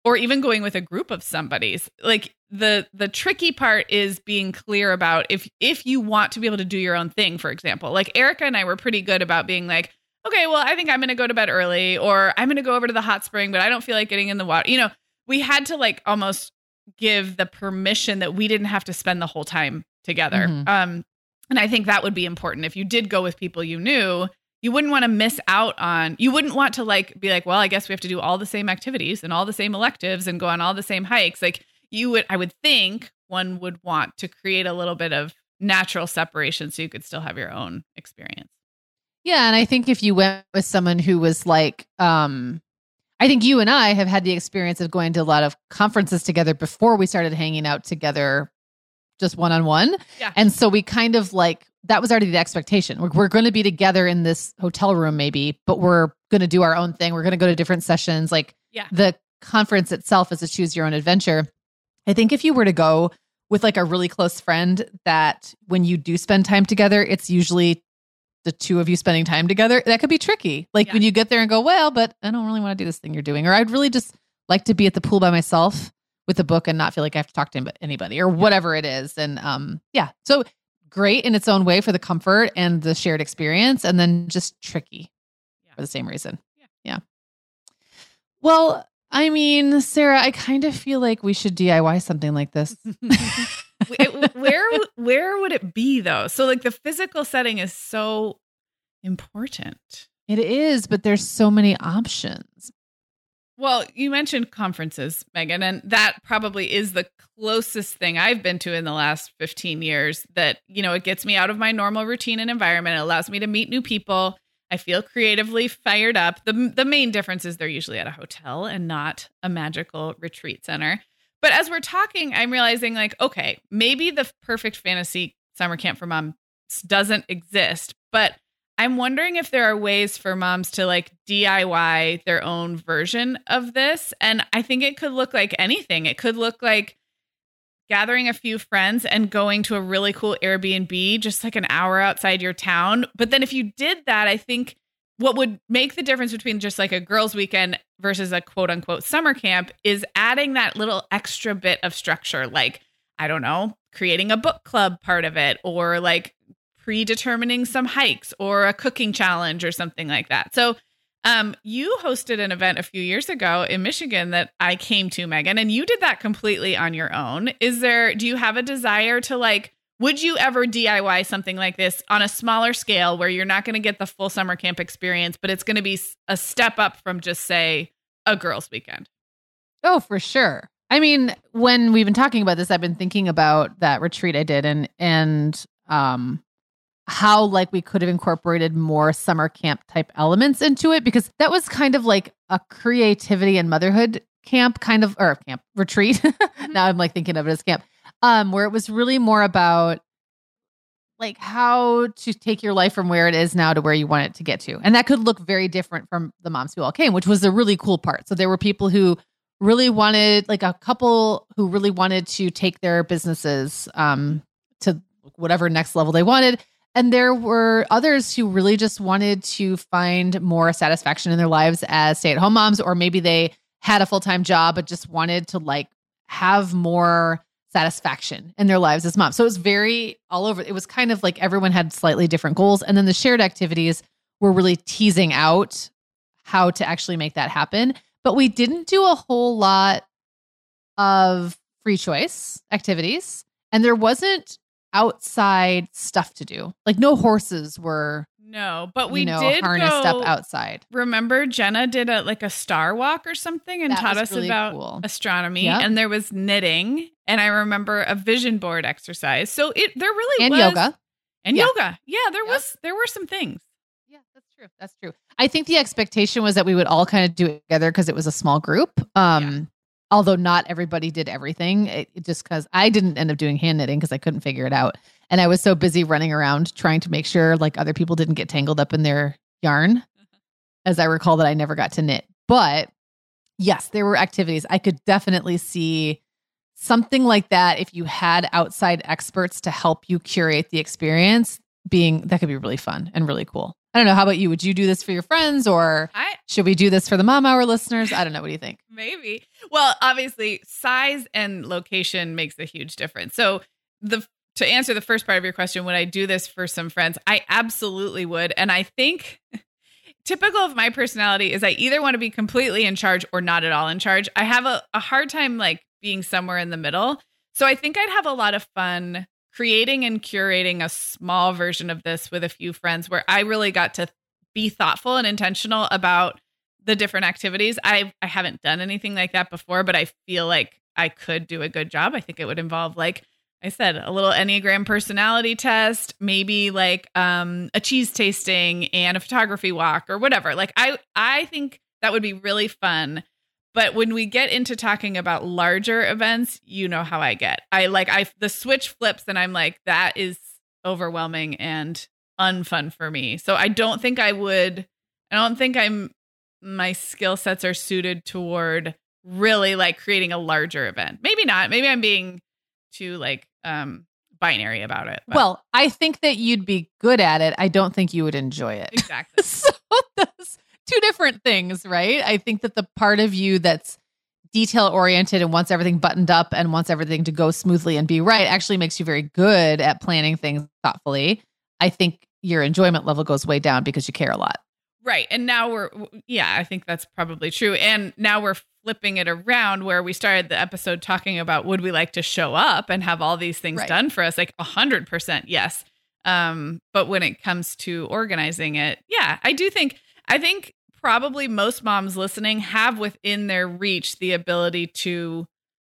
or even going with a group of somebody's. Like the the tricky part is being clear about if if you want to be able to do your own thing, for example. Like Erica and I were pretty good about being like, okay, well, I think I'm going to go to bed early, or I'm going to go over to the hot spring, but I don't feel like getting in the water. You know, we had to like almost give the permission that we didn't have to spend the whole time together. Mm-hmm. Um, and I think that would be important. If you did go with people you knew, you wouldn't want to miss out on, you wouldn't want to like be like, well, I guess we have to do all the same activities and all the same electives and go on all the same hikes. Like you would, I would think one would want to create a little bit of natural separation so you could still have your own experience. Yeah. And I think if you went with someone who was like, um, I think you and I have had the experience of going to a lot of conferences together before we started hanging out together just one-on-one. Yeah. And so we kind of like, that was already the expectation. We're, we're going to be together in this hotel room maybe, but we're going to do our own thing. We're going to go to different sessions. Like yeah. the conference itself is a choose your own adventure. I think if you were to go with like a really close friend that when you do spend time together, it's usually the two of you spending time together, that could be tricky. Like yeah. when you get there and go, well, but I don't really want to do this thing you're doing. Or I'd really just like to be at the pool by myself with a book and not feel like I have to talk to anybody or whatever it is. And um, yeah, so great in its own way for the comfort and the shared experience, and then just tricky yeah. for the same reason. Yeah. yeah. Well, I mean, Sarah, I kind of feel like we should D I Y something like this. it, where where would it be though? So like the physical setting is so important. It is, but there's so many options. Well, you mentioned conferences, Megan, and that probably is the closest thing I've been to in the last fifteen years that, you know, it gets me out of my normal routine and environment. It allows me to meet new people. I feel creatively fired up. The, the main difference is they're usually at a hotel and not a magical retreat center. But as we're talking, I'm realizing like, okay, maybe the perfect fantasy summer camp for moms doesn't exist, but I'm wondering if there are ways for moms to like D I Y their own version of this. And I think it could look like anything. It could look like gathering a few friends and going to a really cool Airbnb, just like an hour outside your town. But then if you did that, I think what would make the difference between just like a girls' weekend versus a quote unquote summer camp is adding that little extra bit of structure. Like, I don't know, creating a book club part of it, or like predetermining some hikes or a cooking challenge or something like that. So um, you hosted an event a few years ago in Michigan that I came to, Megan, and you did that completely on your own. Is there, do you have a desire to like, would you ever D I Y something like this on a smaller scale where you're not going to get the full summer camp experience, but it's going to be a step up from just say a girls' weekend? Oh, for sure. I mean, when we've been talking about this, I've been thinking about that retreat I did and, and, um, how like we could have incorporated more summer camp type elements into it, because that was kind of like a creativity and motherhood camp kind of, or camp retreat. Mm-hmm. Now I'm like thinking of it as camp, um, where it was really more about like how to take your life from where it is now to where you want it to get to. And that could look very different from the moms who all came, which was the really cool part. So there were people who really wanted, like a couple who really wanted to take their businesses um, to whatever next level they wanted. And there were others who really just wanted to find more satisfaction in their lives as stay-at-home moms, or maybe they had a full-time job, but just wanted to like have more satisfaction in their lives as moms. So it was very all over. It was kind of like everyone had slightly different goals. And then the shared activities were really teasing out how to actually make that happen. But we didn't do a whole lot of free choice activities. And there wasn't outside stuff to do. Like no horses were no, but we you know, did harnessed go, up outside. Remember Jenna did a like a star walk or something and that taught us really about cool. astronomy. Yep. And there was knitting, and I remember a vision board exercise. So it there really and was yoga. And yeah. yoga. Yeah, there yep. was there were some things. Yeah, that's true. That's true. I think the expectation was that we would all kind of do it together because it was a small group. Um yeah. Although not everybody did everything, it, it just because I didn't end up doing hand knitting because I couldn't figure it out. And I was so busy running around trying to make sure like other people didn't get tangled up in their yarn, uh-huh. as I recall that I never got to knit. But yes, there were activities. I could definitely see something like that if you had outside experts to help you curate the experience being, that could be really fun and really cool. I don't know. How about you? Would you do this for your friends or? I, Should we do this for the mom hour listeners? I don't know. What do you think? Maybe. Well, obviously, size and location makes a huge difference. So the to answer the first part of your question, would I do this for some friends? I absolutely would. And I think typical of my personality is I either want to be completely in charge or not at all in charge. I have a, a hard time like being somewhere in the middle. So I think I'd have a lot of fun creating and curating a small version of this with a few friends where I really got to be thoughtful and intentional about the different activities. I I haven't done anything like that before, but I feel like I could do a good job. I think it would involve, like I said, a little Enneagram personality test, maybe like um, a cheese tasting and a photography walk or whatever. Like I I think that would be really fun. But when we get into talking about larger events, you know how I get. I like I the switch flips and I'm like, that is overwhelming and unfun for me. So I don't think I would, I don't think I'm, my skill sets are suited toward really like creating a larger event. Maybe not. Maybe I'm being too like um, binary about it. But. Well, I think that you'd be good at it. I don't think you would enjoy it. Exactly. So that's two different things, right? I think that the part of you that's detail oriented and wants everything buttoned up and wants everything to go smoothly and be right actually makes you very good at planning things thoughtfully. I think your enjoyment level goes way down because you care a lot. Right. And now we're, yeah, I think that's probably true. And now we're flipping it around where we started the episode talking about, would we like to show up and have all these things right. done for us? Like a hundred percent. Yes. Um, but when it comes to organizing it, yeah, I do think, I think probably most moms listening have within their reach the ability to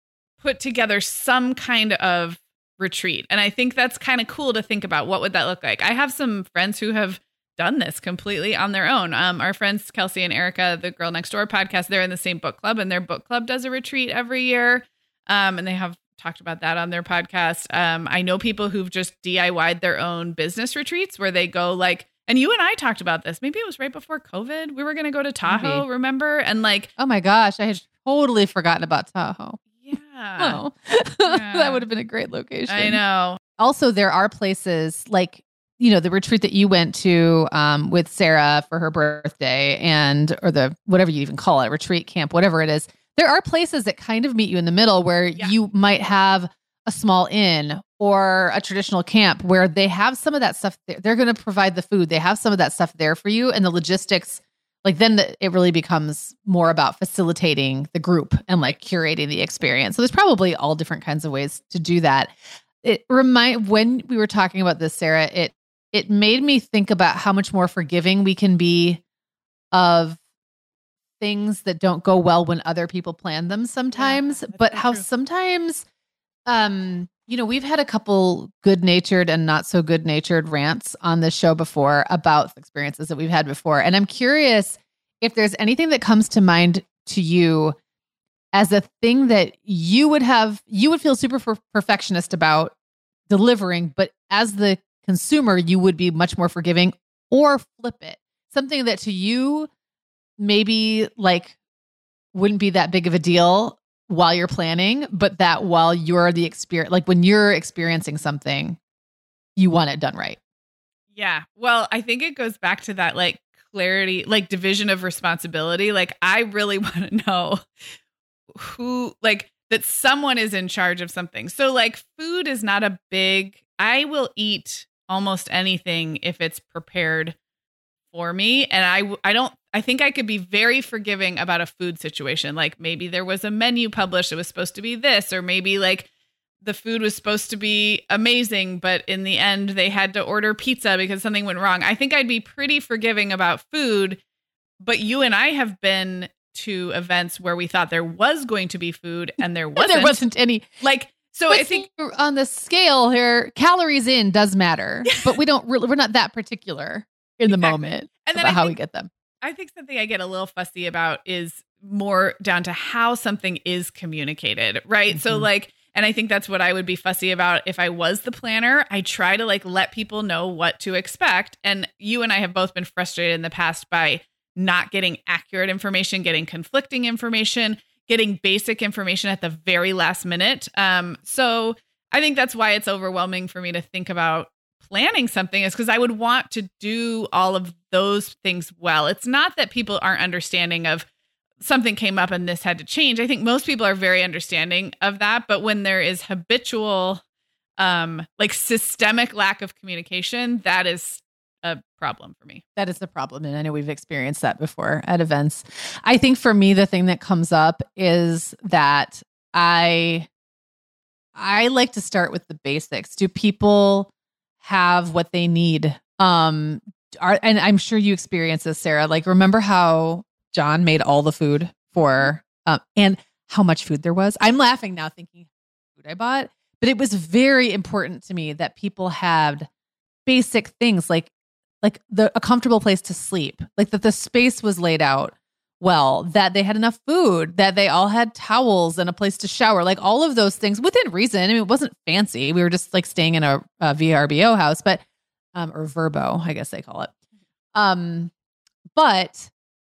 put together some kind of retreat. And I think that's kind of cool to think about. What would that look like? I have some friends who have done this completely on their own. Um, our friends, Kelsey and Erica, the Girl Next Door podcast, they're in the same book club, and their book club does a retreat every year. Um, and they have talked about that on their podcast. Um, I know people who've just D I Y'd their own business retreats where they go like, and you and I talked about this. Maybe it was right before COVID. We were going to go to Tahoe, Maybe. remember? And like, oh my gosh, I had totally forgotten about Tahoe. Yeah. Oh, yeah. That would have been a great location. I know. Also, there are places like, you know, the retreat that you went to um, with Sarah for her birthday and, or the, whatever you even call it, retreat camp, whatever it is. There are places that kind of meet you in the middle where yeah. you might have a small inn or a traditional camp where they have some of that stuff. There. They're going to provide the food. They have some of that stuff there for you, and the logistics, like then the, it really becomes more about facilitating the group and like curating the experience. So there's probably all different kinds of ways to do that. It remind when we were talking about this, Sarah, it, it made me think about how much more forgiving we can be of things that don't go well when other people plan them sometimes, yeah, but how true. sometimes, um, you know, we've had a couple good-natured and not so good-natured rants on this show before about experiences that we've had before. And I'm curious if there's anything that comes to mind to you as a thing that you would have, you would feel super per- perfectionist about delivering, but as the consumer, you would be much more forgiving, or flip it. Something that to you maybe like wouldn't be that big of a deal while you're planning, but that while you're the experience, like when you're experiencing something, you want it done right. Yeah. Well, I think it goes back to that like clarity, like division of responsibility. Like I really want to know who, like that someone is in charge of something. So like food is not a big, I will eat almost anything if it's prepared for me. And I, I don't, I think I could be very forgiving about a food situation. Like maybe there was a menu published. It was supposed to be this, or maybe like the food was supposed to be amazing, but in the end they had to order pizza because something went wrong. I think I'd be pretty forgiving about food, but you and I have been to events where we thought there was going to be food and there wasn't. There wasn't any. Like, so but I think on the scale here, calories in does matter, but we don't really, we're not that particular in the exactly. moment and then about I how think, we get them. I think something I get a little fussy about is more down to how something is communicated, right? Mm-hmm. So like, and I think that's what I would be fussy about if I was the planner. I try to like let people know what to expect. And you and I have both been frustrated in the past by not getting accurate information, getting conflicting information, getting basic information at the very last minute. Um, so I think that's why it's overwhelming for me to think about planning something is because I would want to do all of those things well. It's not that people aren't understanding of something came up and this had to change. I think most people are very understanding of that. But when there is habitual, um, like systemic lack of communication, that is a problem for me. That is the problem. And I know we've experienced that before at events. I think for me, the thing that comes up is that I, I like to start with the basics. Do people have what they need? Um, are, and I'm sure you experience this, Sarah. Like, remember how John made all the food for, um, and how much food there was? I'm laughing now thinking food I bought, but it was very important to me that people had basic things like, like the, a comfortable place to sleep, like that the space was laid out well, that they had enough food, that they all had towels and a place to shower, like all of those things within reason. I mean, it wasn't fancy. We were just like staying in a, a V R B O house, but, um, or Verbo, I guess they call it. Um, but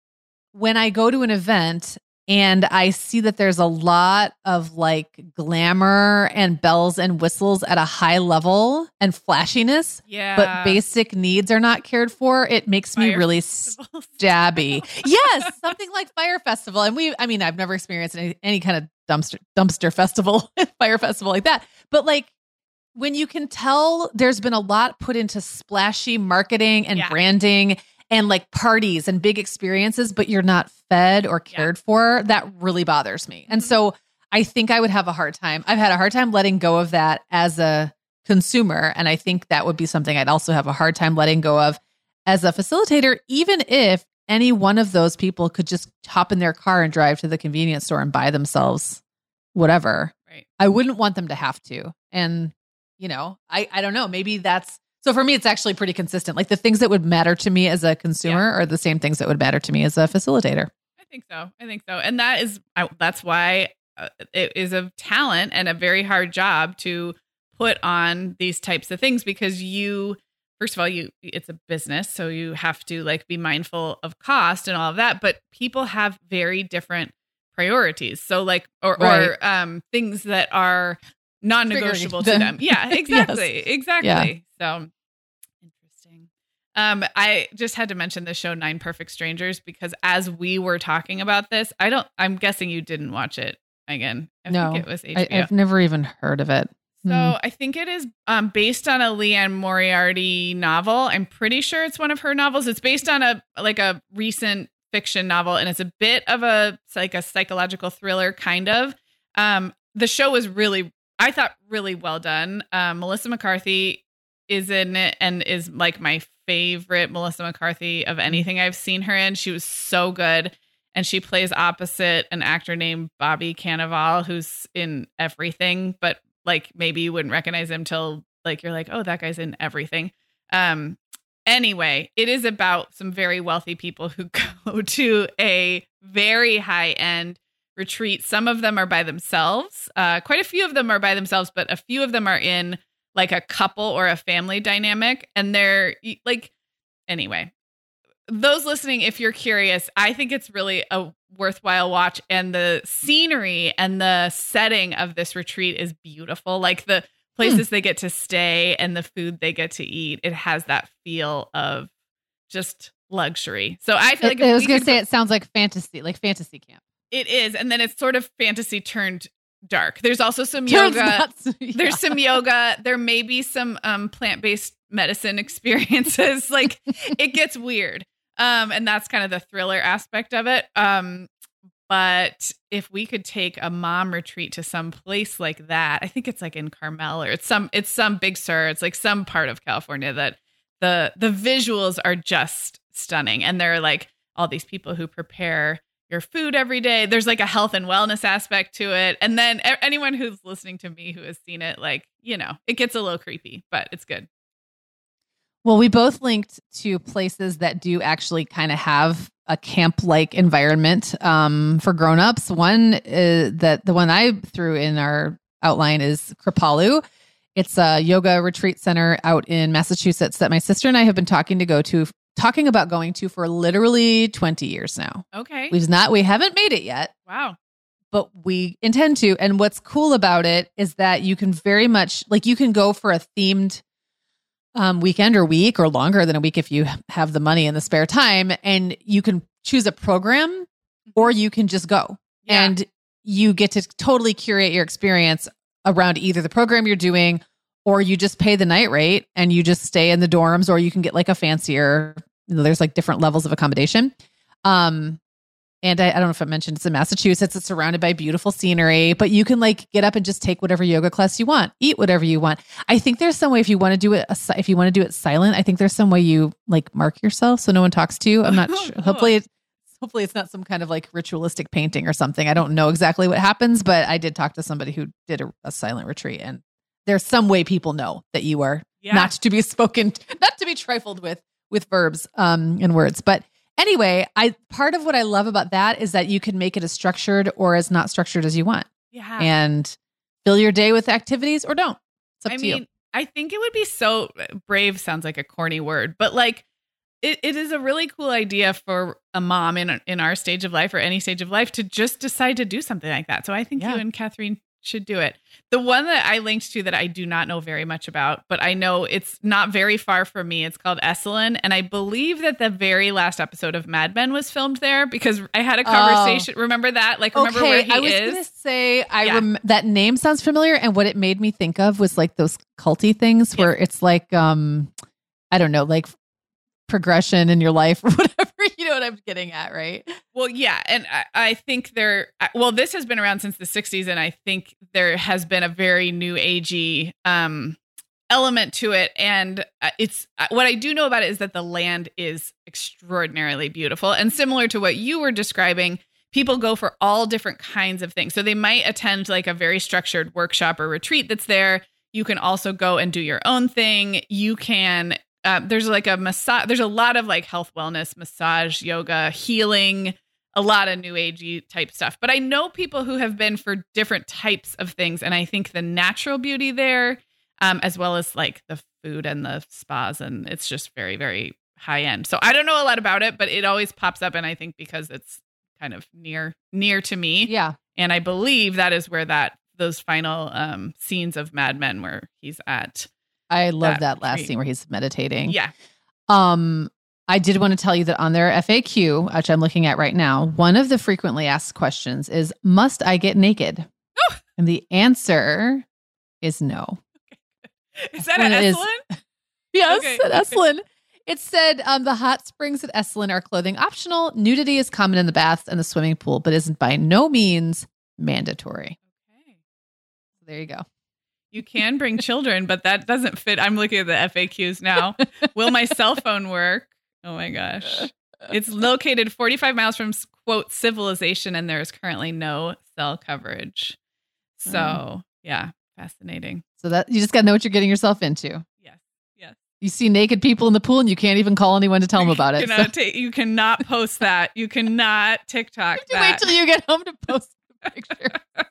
when I go to an event and I see that there's a lot of like glamour and bells and whistles at a high level and flashiness, yeah, but basic needs are not cared for, it makes Fire me really festivals. stabby. Yes, something like Fire Festival. And we, I mean, I've never experienced any, any kind of dumpster dumpster festival, Fire Festival like that. But like when you can tell there's been a lot put into splashy marketing and Yeah. branding and like parties and big experiences, but you're not fed or cared yeah. for, that really bothers me. And so I think I would have a hard time. I've had a hard time letting go of that as a consumer. And I think that would be something I'd also have a hard time letting go of as a facilitator, even if any one of those people could just hop in their car and drive to the convenience store and buy themselves whatever. Right. I wouldn't want them to have to. And, you know, I, I don't know, maybe that's, so for me, it's actually pretty consistent. Like the things that would matter to me as a consumer yeah. are the same things that would matter to me as a facilitator. I think so. I think so. And that is, I, that's why uh, it is a talent and a very hard job to put on these types of things, because you, first of all, you, it's a business. So you have to like be mindful of cost and all of that, but people have very different priorities. So like, or, right. or um, things that are non-negotiable to them. Yeah, exactly. Yes. Exactly. Yeah. So interesting. Um, I just had to mention the show Nine Perfect Strangers, because as we were talking about this, I don't, I'm guessing you didn't watch it again. I no, think it was H B O. I, I've never even heard of it. So hmm. I think it is um, based on a Liane Moriarty novel. I'm pretty sure it's one of her novels. It's based on a, like a recent fiction novel, and it's a bit of a, it's like a psychological thriller kind of. Um, the show was really, I thought really well done. Um, Melissa McCarthy is in it and is like my favorite Melissa McCarthy of anything I've seen her in. She was so good. And she plays opposite an actor named Bobby Cannavale, who's in everything, but like maybe you wouldn't recognize him till like you're like, oh, that guy's in everything. Um, anyway, it is about some very wealthy people who go to a very high end retreat. Some of them are by themselves. Uh, quite a few of them are by themselves, but a few of them are in like a couple or a family dynamic. And they're like, anyway, those listening, if you're curious, I think it's really a worthwhile watch. And the scenery and the setting of this retreat is beautiful. Like the places hmm. they get to stay and the food they get to eat, it has that feel of just luxury. So I feel like I was going to say, it sounds like fantasy, like fantasy camp. It is. And then it's sort of fantasy turned dark. There's also some yoga. Nuts. Yeah. There's some yoga. There may be some um, plant-based medicine experiences. Like it gets weird. Um, and that's kind of the thriller aspect of it. Um, but if we could take a mom retreat to some place like that, I think it's like in Carmel or it's some, it's some Big Sur. It's like some part of California that the, the visuals are just stunning. And there are like all these people who prepare your food every day. There's like a health and wellness aspect to it. And then anyone who's listening to me who has seen it, like, you know, it gets a little creepy, but it's good. Well, we both linked to places that do actually kind of have a camp-like environment um, for grown-ups. One is that the one I threw in our outline is Kripalu. It's a yoga retreat center out in Massachusetts that my sister and I have been talking to go to, talking about going to for literally twenty years now. Okay. We've not, we haven't made it yet. Wow. But we intend to. And what's cool about it is that you can very much, like you can go for a themed um, weekend or week or longer than a week if you have the money and the spare time, and you can choose a program or you can just go. Yeah. And you get to totally curate your experience around either the program you're doing, or you just pay the night rate and you just stay in the dorms, or you can get like a fancier, you know, there's like different levels of accommodation. Um, and I, I don't know if I mentioned it's in Massachusetts. It's surrounded by beautiful scenery, but you can like get up and just take whatever yoga class you want, eat whatever you want. I think there's some way, if you want to do it, if you want to do it silent, I think there's some way you like mark yourself so no one talks to you. I'm not sure. Hopefully it's, hopefully it's not some kind of like ritualistic painting or something. I don't know exactly what happens, but I did talk to somebody who did a, a silent retreat, and there's some way people know that you are yeah. not to be spoken, not to be trifled with, with verbs um, and words. But anyway, I part of what I love about that is that you can make it as structured or as not structured as you want. Yeah. And fill your day with activities or don't. It's up I to mean, you. I think it would be so brave sounds like a corny word, but like it, it is a really cool idea for a mom in in our stage of life or any stage of life to just decide to do something like that. So I think yeah. you and Catherine should do it. The one that I linked to that I do not know very much about, but I know it's not very far from me. It's called Esalen. And I believe that the very last episode of Mad Men was filmed there because I had a conversation. Oh. Remember that? Like, remember okay, where he I was is? going to say, I yeah. rem- that name sounds familiar. And what it made me think of was like those culty things where yeah. it's like, um, I don't know, like progression in your life or whatever. You know what I'm getting at, right? Well, yeah. And I, I think there, well, this has been around since the sixties. And I think there has been a very new agey um, element to it. And it's, what I do know about it is that the land is extraordinarily beautiful. And similar to what you were describing, people go for all different kinds of things. So they might attend like a very structured workshop or retreat that's there. You can also go and do your own thing. You can Uh, there's like a massage. There's a lot of like health, wellness, massage, yoga, healing, a lot of new agey type stuff. But I know people who have been for different types of things. And I think the natural beauty there, um, as well as like the food and the spas, and it's just very, very high end. So I don't know a lot about it, but it always pops up. And I think because it's kind of near, near to me. Yeah. And I believe that is where that, those final um, scenes of Mad Men where he's at. I love that, that last scene where he's meditating. Yeah. Um, I did want to tell you that on their F A Q, which I'm looking at right now, one of the frequently asked questions is, must I get naked? Oh! And the answer is no. Okay. Is that an Esalen? Yes, okay. at Esalen. It said um, the hot springs at Esalen are clothing optional. Nudity is common in the baths and the swimming pool, but isn't by no means mandatory. Okay. There you go. You can bring children, but that doesn't fit. I'm looking at the F A Qs now. Will my cell phone work? Oh my gosh. It's located forty-five miles from, quote, civilization, and there is currently no cell coverage. So, mm. yeah, fascinating. So that you just got to know what you're getting yourself into. Yes, yes. You see naked people in the pool and you can't even call anyone to tell them about you it. Cannot so. ta- you cannot post that. You cannot TikTok you that. Wait till you get home to post the picture.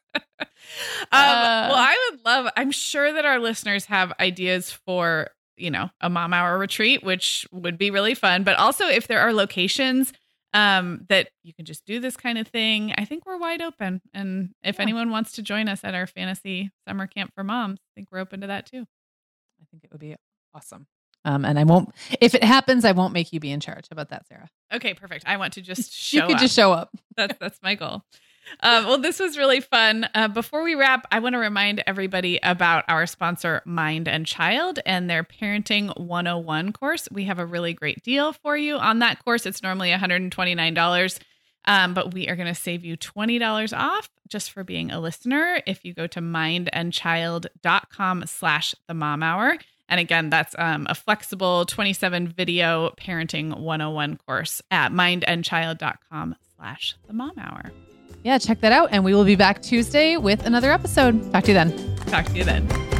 Um, uh, well, I would love, I'm sure that our listeners have ideas for, you know, a mom hour retreat, which would be really fun. But also if there are locations um, that you can just do this kind of thing, I think we're wide open. And if yeah. anyone wants to join us at our fantasy summer camp for moms, I think we're open to that too. I think it would be awesome. Um, and I won't, if it happens, I won't make you be in charge. How about that, Sarah? Okay, perfect. I want to just show up. You could up. just show up. That's, that's my goal. Um, well, this was really fun. Uh, before we wrap, I want to remind everybody about our sponsor, Mind and Child, and their Parenting one oh one course. We have a really great deal for you on that course. It's normally one hundred twenty-nine dollars, um, but we are going to save you twenty dollars off just for being a listener if you go to mindandchild.com slash the mom hour. And again, that's um, a flexible twenty-seven video Parenting one oh one course at mindandchild.com slash the mom hour. Yeah, check that out. And we will be back Tuesday with another episode. Talk to you then. Talk to you then.